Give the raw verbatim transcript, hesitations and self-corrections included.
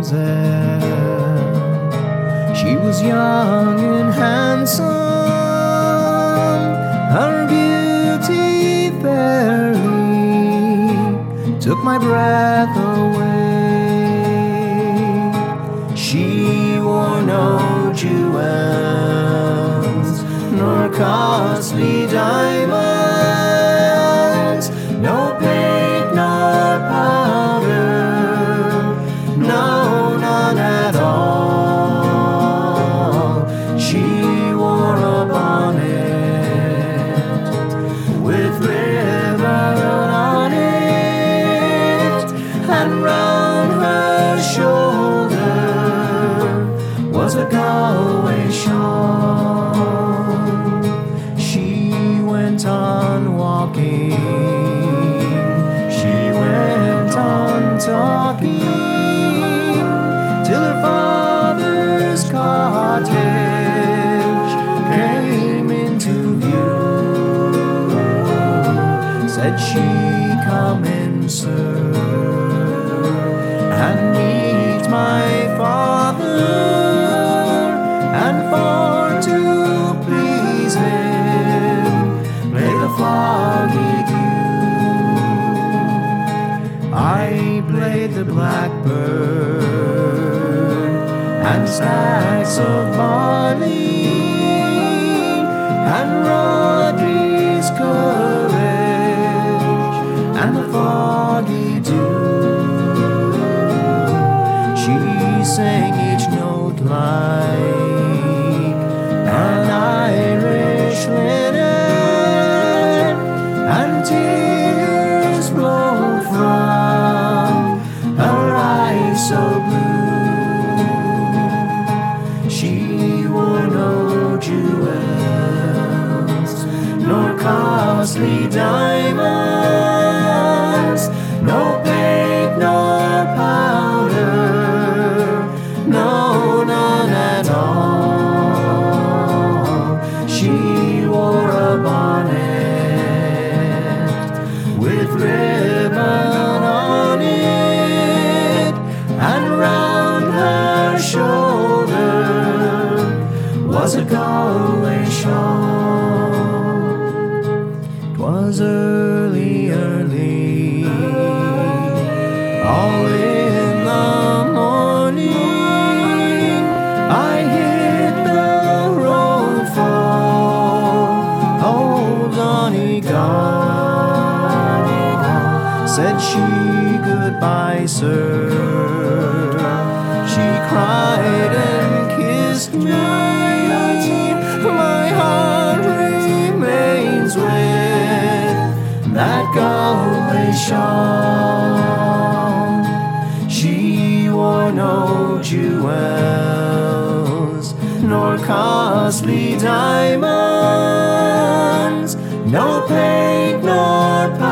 mademoiselle. She was young and handsome, her beauty fairly took my breath away. She wore no jewels, nor costly diamonds, no paint nor powder, no, none at all. She wore a bonnet with ribbon on it, and round her shoulder was a Galway shawl. She went on walking, she went on talking, till her father's cottage came into view. Said she, "Come in, sir, and meet my father, and for to please him play the floggy dew." I played the blackbird and stacks of barley, and Rodri's courage and the foggy dew. She sang each note like an Irish linnet, and tears flowed from her eyes so blue. She wore no jewels, nor costly diamonds, no paint nor powder, no, none at all. She wore a bonnet with ribbon on it, and round her shoulder was a Galway shawl. 'Twas early, early, all in the morning, I hit the road for old Donegal. Said she, "Goodbye, sir." She cried and kissed me. My heart remains with that Galway shawl. She wore no jewels, nor costly diamonds, no paint nor powder,